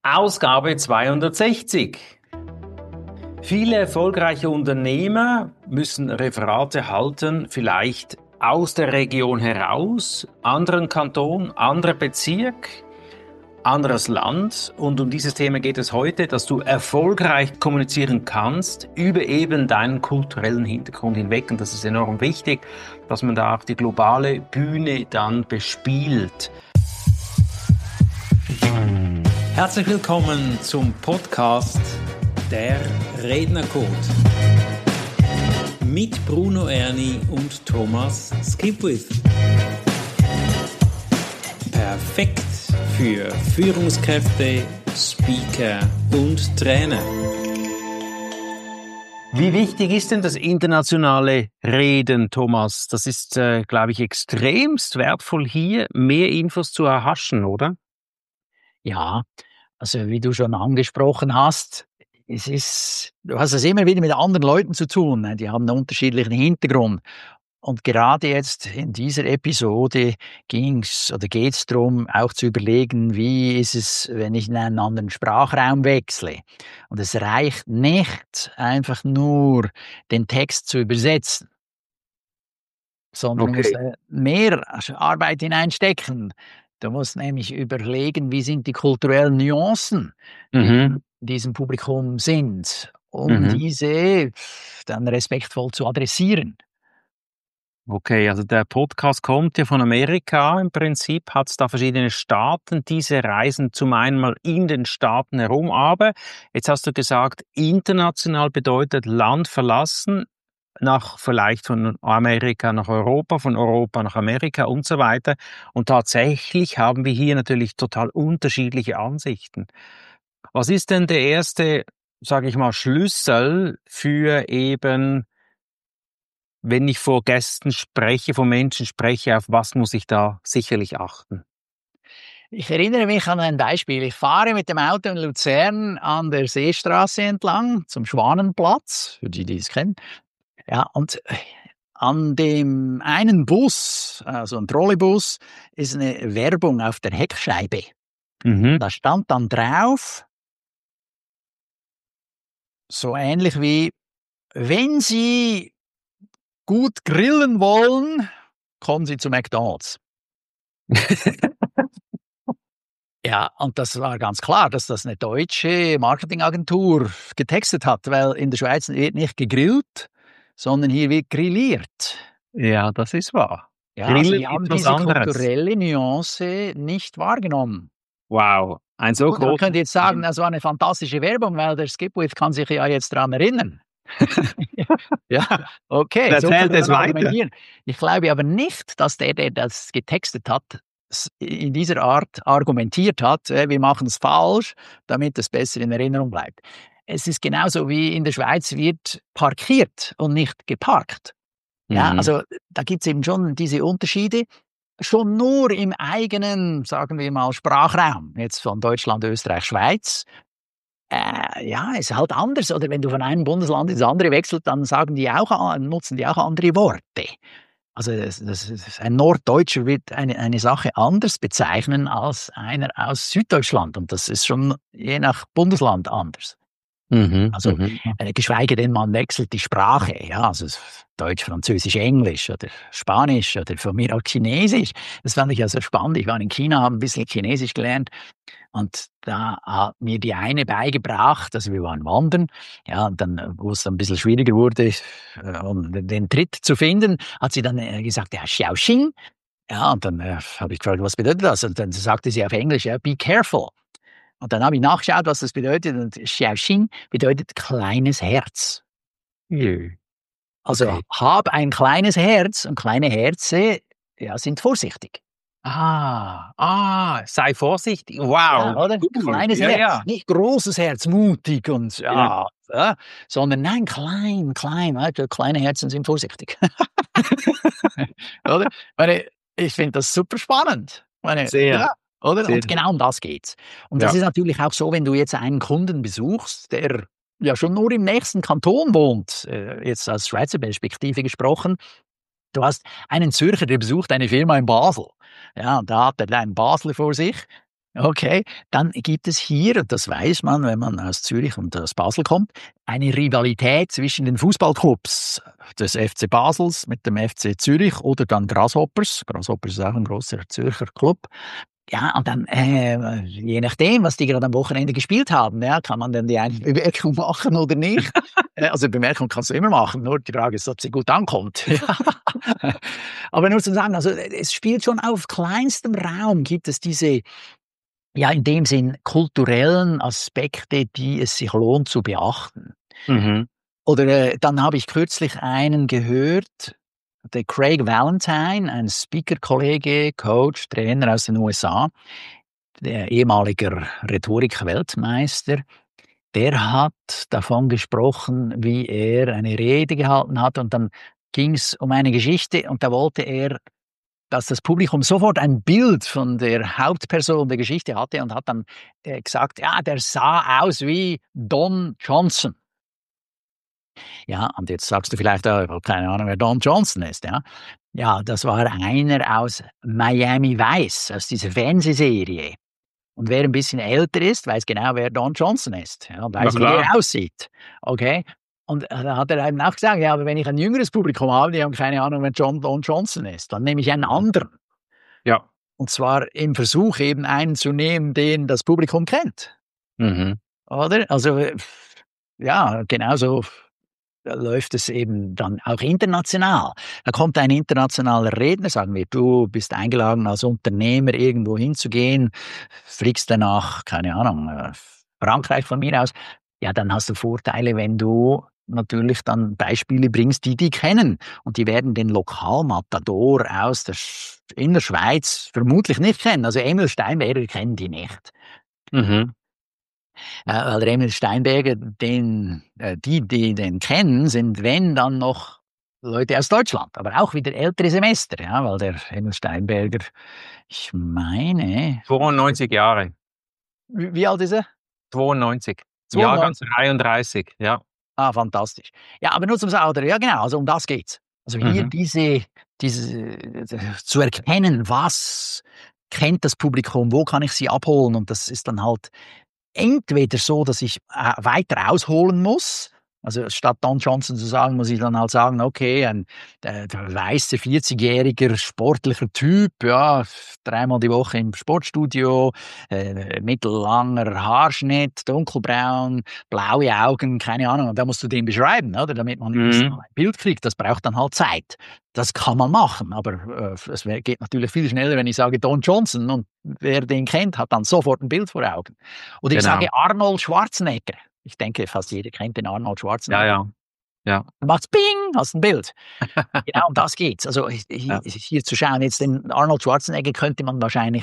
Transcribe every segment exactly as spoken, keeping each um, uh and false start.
Ausgabe zweihundertsechzig. Viele erfolgreiche Unternehmer müssen Referate halten, vielleicht aus der Region heraus, anderen Kanton, anderer Bezirk, anderes Land. Und um dieses Thema geht es heute, dass du erfolgreich kommunizieren kannst über eben deinen kulturellen Hintergrund hinweg. Und das ist enorm wichtig, dass man da auch die globale Bühne dann bespielt. Herzlich willkommen zum Podcast Der Rednercode mit Bruno Erni und Thomas Skipwith. Perfekt für Führungskräfte, Speaker und Trainer. Wie wichtig ist denn das internationale Reden, Thomas? Das ist, äh, glaube ich, extremst wertvoll hier, mehr Infos zu erhaschen, oder? Ja, also wie du schon angesprochen hast, es ist, du hast es immer wieder mit anderen Leuten zu tun, ne? Die haben einen unterschiedlichen Hintergrund. Und gerade jetzt in dieser Episode ging's oder geht's darum, auch zu überlegen, wie ist es, wenn ich in einen anderen Sprachraum wechsle. Und es reicht nicht, einfach nur den Text zu übersetzen, sondern Okay. du musst mehr Arbeit hineinstecken. Du musst nämlich überlegen, wie sind die kulturellen Nuancen, die Mhm. in diesem Publikum sind, um Mhm. diese dann respektvoll zu adressieren. Okay, also der Podcast kommt ja von Amerika im Prinzip, hat es da verschiedene Staaten. Diese reisen zum einen mal in den Staaten herum, aber jetzt hast du gesagt, international bedeutet Land verlassen, nach vielleicht von Amerika nach Europa, von Europa nach Amerika und so weiter. Und tatsächlich haben wir hier natürlich total unterschiedliche Ansichten. Was ist denn der erste, sage ich mal, Schlüssel für eben, wenn ich vor Gästen spreche, vor Menschen spreche, auf was muss ich da sicherlich achten? Ich erinnere mich an ein Beispiel. Ich fahre mit dem Auto in Luzern an der Seestraße entlang zum Schwanenplatz, für die, die es kennen. Ja, und an dem einen Bus, also ein Trolleybus, ist eine Werbung auf der Heckscheibe. Mhm. Da stand dann drauf, so ähnlich wie, wenn Sie gut grillen wollen, kommen Sie zu McDonald's. Ja, und das war ganz klar, dass das eine deutsche Marketingagentur getextet hat, weil in der Schweiz wird nicht gegrillt, sondern hier wird grilliert. Ja, das ist wahr. Ja, also Grillen die haben ist was diese anderes. kulturelle Nuance nicht wahrgenommen. Wow, ein so Gut, man großes könnte jetzt sagen, das war eine fantastische Werbung, weil der Skipwith kann sich ja jetzt dran erinnern. Ja, okay, so Erzählt kann es man weiter. argumentieren. Ich glaube aber nicht, dass der, der das getextet hat, s- in dieser Art argumentiert hat, äh, wir machen es falsch, damit es besser in Erinnerung bleibt. Es ist genauso wie in der Schweiz wird parkiert und nicht geparkt. Ja, Mhm. also da gibt es eben schon diese Unterschiede. Schon nur im eigenen, sagen wir mal, Sprachraum, jetzt von Deutschland, Österreich, Schweiz, äh, ja, ist halt anders. Oder wenn du von einem Bundesland ins andere wechselst, dann sagen die auch, a- nutzen die auch andere Worte. Also das, das, ist- ein Norddeutscher wird eine, eine Sache anders bezeichnen als einer aus Süddeutschland. Und das ist schon je nach Bundesland anders. Mhm. Also, Mhm. äh, geschweige denn, man wechselt die Sprache, ja, also s Deutsch, Französisch, Englisch oder Spanisch oder von mir auch Chinesisch. Das fand ich ja so spannend. Ich war in China, habe ein bisschen Chinesisch gelernt und da hat mir die eine beigebracht, also wir waren wandern, ja, und dann, äh, wo es dann 'n bisschen schwieriger wurde, äh, um den den Tritt zu finden, hat sie dann, äh, gesagt: „Ja, Xiaoxing." Ja, und dann, äh, habe ich gefragt: „Was bedeutet das?" Und dann sagte sie auf Englisch, ja: „Be careful." Und dann habe ich nachgeschaut, was das bedeutet, und Xiaoxing bedeutet kleines Herz. Jö. Also, Okay. hab ein kleines Herz, und kleine Herze, ja, sind vorsichtig. Ah, ah, sei vorsichtig. Ja, Wow, oder? cool. Kleines Ja, Herz, ja. nicht großes Herz, mutig und Ja. ja, ja, sondern nein, klein, klein, weißt du, kleine Herzen sind vorsichtig. Oder? Meine, ich finde das super spannend. Meine, Sehr, ja, oder? sehr. Und genau um das geht's. Und das Ja. ist natürlich auch so, wenn du jetzt einen Kunden besuchst, der ja schon nur im nächsten Kanton wohnt, äh, jetzt aus Schweizer Perspektive gesprochen. Du hast einen Zürcher, der besucht eine Firma in Basel. Ja, und da hat er einen Basler vor sich. Okay, dann gibt es hier, das weiß man, wenn man aus Zürich und aus Basel kommt, eine Rivalität zwischen den Fußballclubs des F C Basels mit dem F C Zürich oder dann Grasshoppers. Grasshoppers ist auch ein grosser Zürcher Club. Ja, und dann, äh, je nachdem, was die gerade am Wochenende gespielt haben, ja, kann man dann die eine Bemerkung machen oder nicht. Äh, also Bemerkung kannst du immer machen, nur die Frage ist, ob sie gut ankommt. Ja. Aber nur zu sagen, also es spielt schon auf kleinstem Raum, gibt es diese, ja, in dem Sinn kulturellen Aspekte, die es sich lohnt zu beachten. Mhm. Oder äh, dann habe ich kürzlich einen gehört, der Craig Valentine, ein Speaker-Kollege, Coach, Trainer aus den U S A, der ehemaliger Rhetorik-Weltmeister, der hat davon gesprochen, wie er eine Rede gehalten hat und dann ging es um eine Geschichte und da wollte er, dass das Publikum sofort ein Bild von der Hauptperson der Geschichte hatte und hat dann äh, gesagt, ja, der sah aus wie Don Johnson. Ja, und jetzt sagst du vielleicht, ah, ich habe keine Ahnung, wer Don Johnson ist, ja. Ja, das war einer aus Miami Vice, aus dieser Fernsehserie. Und wer ein bisschen älter ist, weiß genau, wer Don Johnson ist, ja, Na weiß, wie der klar. aussieht, okay? Und äh, da hat er eben auch gesagt, ja, aber wenn ich ein jüngeres Publikum habe, die haben keine Ahnung, wer John Don Johnson ist, dann nehme ich einen anderen. Ja. Und zwar im Versuch, eben einen zu nehmen, den das Publikum kennt, Mhm. oder? Also, äh, ja, genauso läuft es eben dann auch international. Da kommt ein internationaler Redner, sagen wir, du bist eingeladen als Unternehmer irgendwo hinzugehen, fliegst dann nach, keine Ahnung, äh, Frankreich von mir aus. Ja, dann hast du Vorteile, wenn du natürlich dann Beispiele bringst, die die kennen. Und die werden den Lokalmatador aus der Sch in der Schweiz vermutlich nicht kennen. Also Emil Steinberger kennen die nicht. Mhm. Äh, weil der Emil Steinberger, den, äh, die, die den kennen, sind wenn dann noch Leute aus Deutschland, aber auch wieder ältere Semester, ja, weil der Emil Steinberger, ich meine, zweiundneunzig Jahre. wie, wie alt ist er? zweiundneunzig. Jahrgang zweiundneunzig. dreiunddreißig, ja. Ah, fantastisch. Ja, aber nur zum Sagen, ja genau, also um das geht's. Also hier Mhm. diese, diese, äh, zu erkennen, was kennt das Publikum, wo kann ich sie abholen und das ist dann halt entweder so, dass ich äh, weiter ausholen muss, also statt Don Johnson zu sagen, muss ich dann halt sagen, okay, ein der, der weiße vierzigjähriger sportlicher Typ, ja, dreimal die Woche im Sportstudio, äh, mittellanger Haarschnitt, dunkelbraun, blaue Augen, keine Ahnung, und da musst du den beschreiben, oder, damit man ein bisschen Mhm. ein Bild kriegt. Das braucht dann halt Zeit. Das kann man machen, aber äh, es wär, geht natürlich viel schneller, wenn ich sage Don Johnson und wer den kennt, hat dann sofort ein Bild vor Augen. Oder ich Genau. sage Arnold Schwarzenegger. Ich denke, fast jeder kennt den Arnold Ja, Schwarzenegger. ja. Ja. Dann macht's Bing, hast ein Bild. Genau um das geht's. Also hi- hi- Ja. hier zu schauen, jetzt den Arnold Schwarzenegger könnte man wahrscheinlich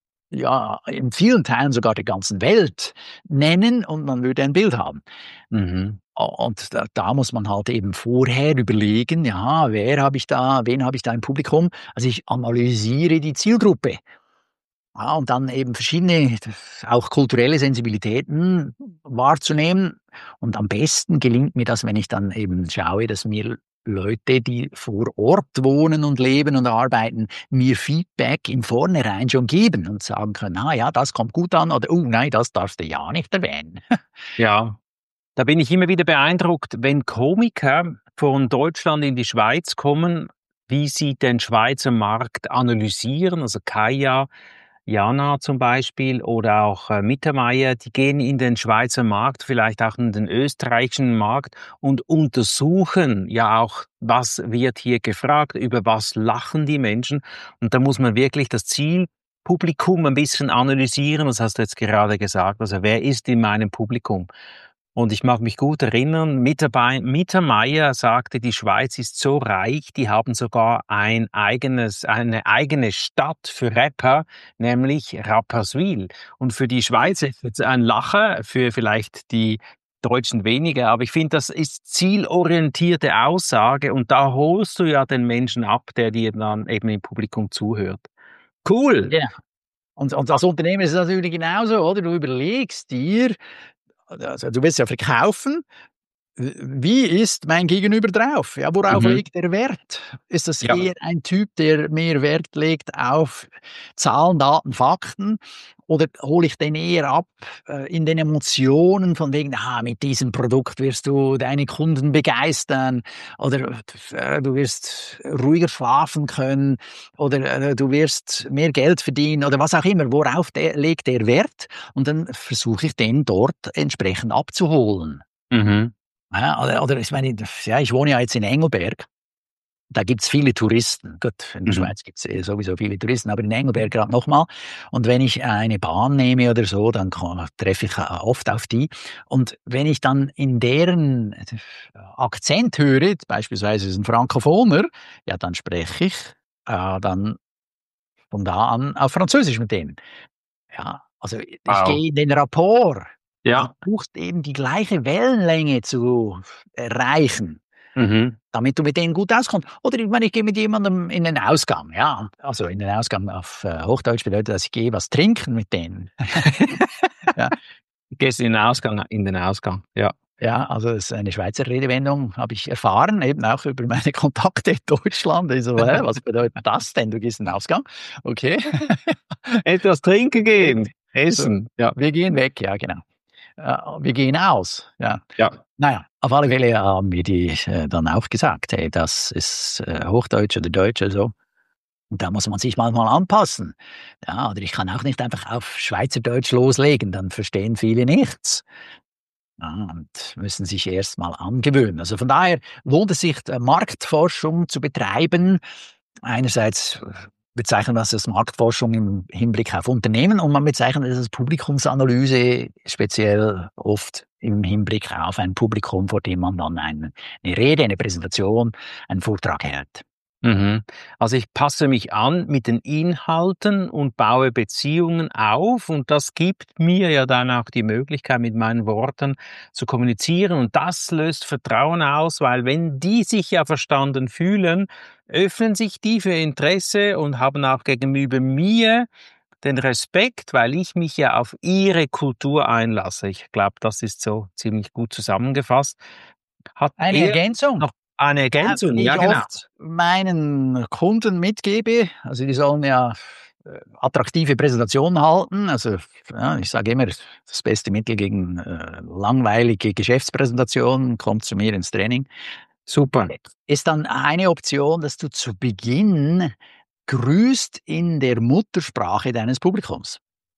ja in vielen Teilen sogar der ganzen Welt nennen und man würde ein Bild haben. Mhm. Und da, da muss man halt eben vorher überlegen, ja, wer habe ich da, wen habe ich da im Publikum? Also ich analysiere die Zielgruppe. Ja, und dann eben verschiedene, auch kulturelle Sensibilitäten wahrzunehmen. Und am besten gelingt mir das, wenn ich dann eben schaue, dass mir Leute, die vor Ort wohnen und leben und arbeiten, mir Feedback im Vornherein schon geben und sagen können, ah ja, das kommt gut an oder, oh nein, das darfst du ja nicht erwähnen. Ja. Da bin ich immer wieder beeindruckt, wenn Komiker von Deutschland in die Schweiz kommen, wie sie den Schweizer Markt analysieren. Also Kaya, Jana zum Beispiel oder auch äh, Mittermeier, die gehen in den Schweizer Markt, vielleicht auch in den österreichischen Markt und untersuchen ja auch, was wird hier gefragt, über was lachen die Menschen. Und da muss man wirklich das Zielpublikum ein bisschen analysieren. Was hast du jetzt gerade gesagt? Also wer ist in meinem Publikum? Und ich mag mich gut erinnern, Mitterbei- Mittermeier sagte, die Schweiz ist so reich, die haben sogar ein eigenes, eine eigene Stadt für Rapper, nämlich Rapperswil. Und für die Schweiz ist jetzt ein Lacher, für vielleicht die Deutschen weniger, aber ich finde, das ist zielorientierte Aussage und da holst du ja den Menschen ab, der dir dann eben im Publikum zuhört. Cool! Ja. Und, und als Unternehmer ist es natürlich genauso, oder? Du überlegst dir, also du willst ja verkaufen, wie ist mein Gegenüber drauf? Ja, worauf Mhm. legt er Wert? Ist das Ja. eher ein Typ, der mehr Wert legt auf Zahlen, Daten, Fakten? Oder hole ich den eher ab äh, in den Emotionen von wegen, ah, mit diesem Produkt wirst du deine Kunden begeistern oder äh, du wirst ruhiger schlafen können oder äh, du wirst mehr Geld verdienen oder was auch immer, worauf der, legt der Wert und dann versuche ich den dort entsprechend abzuholen. Mhm. Ja, oder, oder ich meine, ja, ich wohne ja jetzt in Engelberg. Da gibt's viele Touristen. Gut, in der Mhm. Schweiz gibt's eh sowieso viele Touristen, aber in Engelberg gerade nochmal. Und wenn ich eine Bahn nehme oder so, dann komm- treffe ich äh, oft auf die. Und wenn ich dann in deren äh, Akzent höre, beispielsweise ist ein Frankophoner, ja, dann spreche ich äh, dann von da an auf Französisch mit denen. Ja, also ich Wow. gehe in den Rapport. Man Ja. versucht eben die gleiche Wellenlänge zu erreichen, Mhm. damit du mit denen gut auskommst. Oder ich meine, ich gehe mit jemandem in den Ausgang, ja. Also in den Ausgang auf äh, Hochdeutsch bedeutet, dass ich gehe was trinken mit denen. Ja, Gehst in den Ausgang, in den Ausgang. Ja. ja, also das ist eine Schweizer Redewendung, habe ich erfahren, eben auch über meine Kontakte in Deutschland. Ich so, hä, was bedeutet das denn? Du gehst in den Ausgang? Okay. Etwas trinken gehen. So, Essen. Ja. wir gehen weg, ja, genau. Äh, wir gehen aus, ja. Ja. Naja, auf alle Fälle haben wir die äh, dann auch gesagt, hey, das ist äh, Hochdeutsch oder Deutsch oder so. Und da muss man sich manchmal anpassen. Ja, oder ich kann auch nicht einfach auf Schweizerdeutsch loslegen, dann verstehen viele nichts. Ja, und müssen sich erst mal angewöhnen. Also von daher lohnt es sich, äh, Marktforschung zu betreiben. Einerseits äh, bezeichnen wir das als Marktforschung im Hinblick auf Unternehmen und man bezeichnet es als Publikumsanalyse, speziell oft im Hinblick auf ein Publikum, vor dem man dann eine, eine Rede, eine Präsentation, einen Vortrag hält. Mhm. Also ich passe mich an mit den Inhalten und baue Beziehungen auf und das gibt mir ja dann auch die Möglichkeit, mit meinen Worten zu kommunizieren und das löst Vertrauen aus, weil wenn die sich ja verstanden fühlen, öffnen sich die für Interesse und haben auch gegenüber mir den Respekt, weil ich mich ja auf ihre Kultur einlasse. Ich glaube, das ist so ziemlich gut zusammengefasst. Hat Eine er Ergänzung, noch eine ja, Ergänzung? die Ja, ich genau. oft meinen Kunden mitgebe. Also die sollen ja äh, attraktive Präsentationen halten. Also ja, ich sage immer, das beste Mittel gegen äh, langweilige Geschäftspräsentationen kommt zu mir ins Training. Super. Ist dann eine Option, dass du zu Beginn grüßt in der Muttersprache deines Publikums.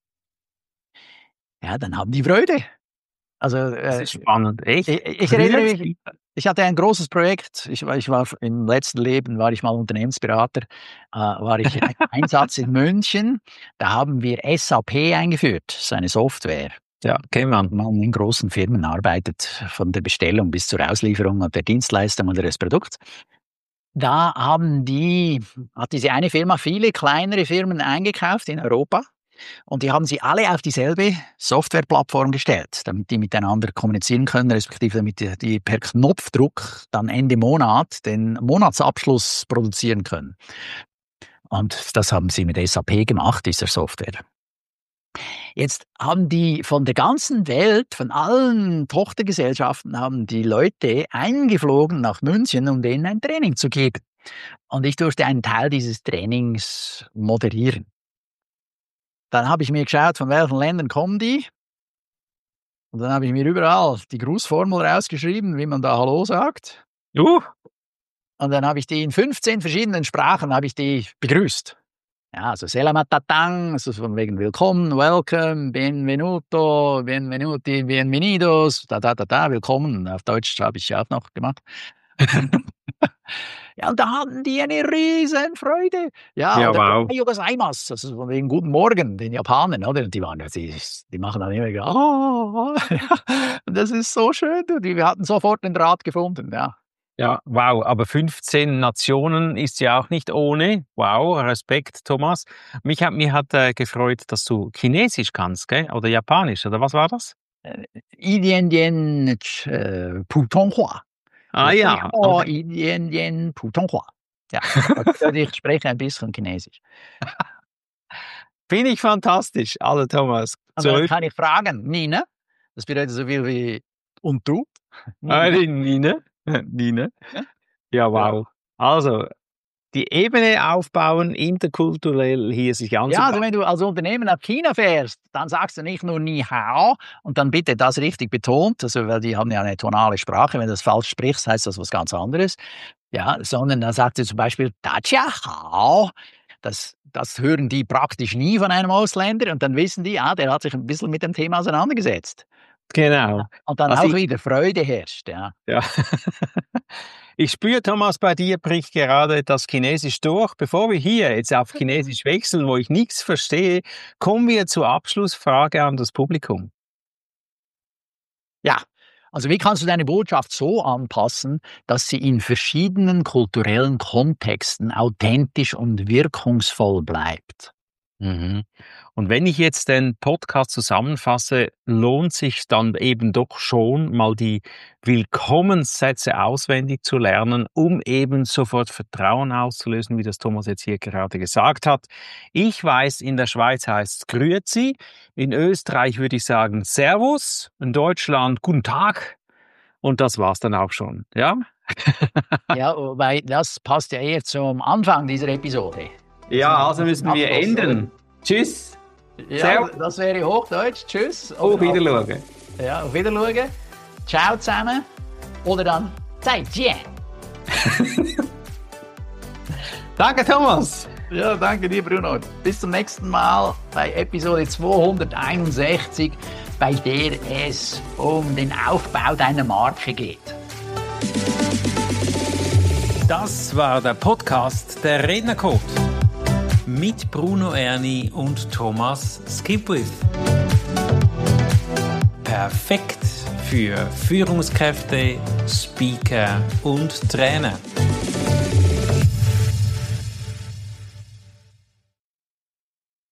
Ja, dann haben die Freude. Also, Das äh, ist spannend. Echt? ich ich erinnere Grüß mich, ich hatte ein großes Projekt. Ich war ich war im letzten Leben war ich mal Unternehmensberater, äh, war ich im Einsatz in München. Da haben wir S A P eingeführt, das ist eine Software. Ja, kennt man. Man in großen Firmen arbeitet, von der Bestellung bis zur Auslieferung der Dienstleistung oder des Produkts. Da haben die hat diese eine Firma viele kleinere Firmen eingekauft in Europa und die haben sie alle auf dieselbe Softwareplattform gestellt, damit die miteinander kommunizieren können, respektive damit die, die per Knopfdruck dann Ende Monat den Monatsabschluss produzieren können. Und das haben sie mit S A P gemacht, dieser Software. Jetzt haben die von der ganzen Welt, von allen Tochtergesellschaften, haben die Leute eingeflogen nach München, um denen ein Training zu geben. Und ich durfte einen Teil dieses Trainings moderieren. Dann habe ich mir geschaut, von welchen Ländern kommen die. Und dann habe ich mir überall die Grußformel rausgeschrieben, wie man da Hallo sagt. Uh, Und dann habe ich die in fünfzehn verschiedenen Sprachen habe ich die begrüßt. Ja, also Selamat datang, also von wegen Willkommen, Welcome, Benvenuto, Benvenuti, Bienvenidos, da, da, da, da, Willkommen. Auf Deutsch habe ich auch noch gemacht. Ja, und da hatten die eine riesen Freude. Ja, ja, oder wow. Ohayo gozaimasu, also von wegen Guten Morgen, den Japanern, oder? Die waren, die, die machen dann immer, oh, ja, das ist so schön, du. Die, wir hatten sofort den Draht gefunden, ja. Ja, wow. Aber fünfzehn Nationen ist ja auch nicht ohne. Wow, Respekt, Thomas. Mich hat, mir hat äh, gefreut, dass du Chinesisch kannst, gell? Oder Japanisch, oder was war das? Äh, Idian Dien äh, Putonghua. Ah ja, Oh, okay. Idian Dien Putonghua. Ja, das bedeutet, ich spreche ein bisschen Chinesisch. Finde ich fantastisch. Also Thomas, Und dann zurück. kann ich fragen, Nina, das bedeutet so viel wie und du? Ah, Nina. die Nine. Nine. Ja? Ja, Ja. wow. Also, die Ebene aufbauen, interkulturell hier sich anzupassen. Ja, also wenn du als Unternehmen nach China fährst, dann sagst du nicht nur Ni Hao und dann bitte das richtig betont, also weil die haben ja eine tonale Sprache, wenn du das falsch sprichst, heißt das was ganz anderes. Ja, sondern dann sagt du zum Beispiel Dajia Hao. Das, das hören die praktisch nie von einem Ausländer und dann wissen die, ah, der hat sich ein bisschen mit dem Thema auseinandergesetzt. Genau. Und dann also auch ich, wieder Freude herrscht, ja. ja. Ich spüre, Thomas, bei dir bricht gerade das Chinesisch durch. Bevor wir hier jetzt auf Chinesisch wechseln, wo ich nichts verstehe, kommen wir zur Abschlussfrage an das Publikum. Ja, also wie kannst du deine Botschaft so anpassen, dass sie in verschiedenen kulturellen Kontexten authentisch und wirkungsvoll bleibt? Mhm. Und wenn ich jetzt den Podcast zusammenfasse, lohnt sich dann eben doch schon mal die Willkommenssätze auswendig zu lernen, um eben sofort Vertrauen auszulösen, wie das Thomas jetzt hier gerade gesagt hat. Ich weiß, in der Schweiz heißt es Grüezi, in Österreich würde ich sagen Servus, in Deutschland Guten Tag und das war's dann auch schon, ja? Ja, weil das passt ja eher zum Anfang dieser Episode. Ja, also müssen wir Abschluss, ändern. Tschüss. Ja, Servus. das wäre Hochdeutsch. Tschüss. Auf Wiedersehen. Ja, auf Wiedersehen. Ciao zusammen. Oder dann Zaijian. Danke, Thomas. Ja, danke dir, Bruno. Bis zum nächsten Mal bei Episode zweihunderteinundsechzig, bei der es um den Aufbau deiner Marke geht. Das war der Podcast der Rednercode mit Bruno Erni und Thomas Skipwith. Perfekt für Führungskräfte, Speaker und Trainer.